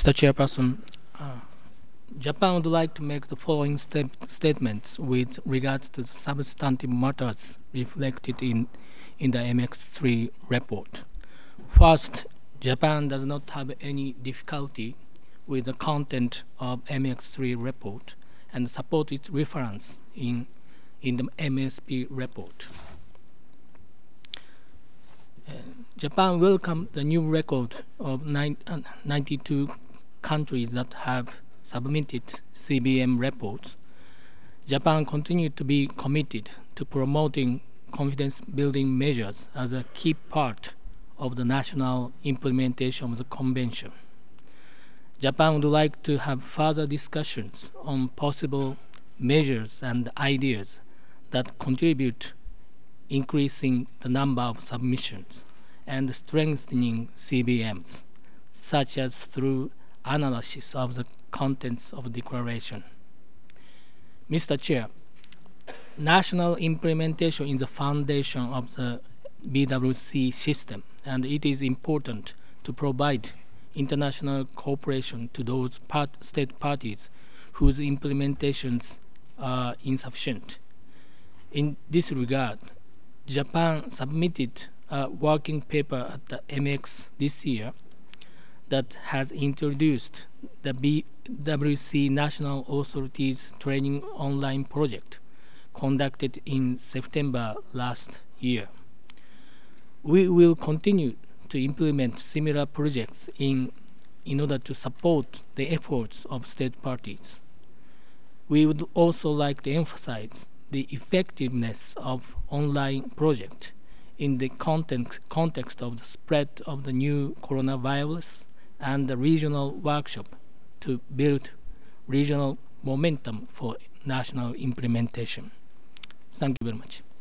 Mr. Chairperson, uh, Japan would like to make the following statements with regards to the substantive matters reflected in the MX3 report. First, Japan does not have any difficulty with the content of MX3 report and support its reference in the MSP report. Japan welcomed the new record of 92 countries that have submitted CBM reports. Japan continued to be committed to promoting confidence building measures as a key part of the national implementation of the convention. Japan would like to have further discussions on possible measures and ideas that contribute increasing the number of submissions and strengthening CBMs, such as through analysis of the contents of the declaration. Mr. Chair, national implementation is the foundation of the BWC system, and it is important to provide international cooperation to those state parties whose implementations are insufficient. In this regard, Japan submitted a working paper at the MX this year that has introduced the BWC National Authorities Training Online project conducted in September last year. We will continue to implement similar projects in order to support the efforts of state parties. We would also like to emphasize the effectiveness of online project in the context of the spread of the new coronavirus and the regional workshop to build regional momentum for national implementation. Thank you very much.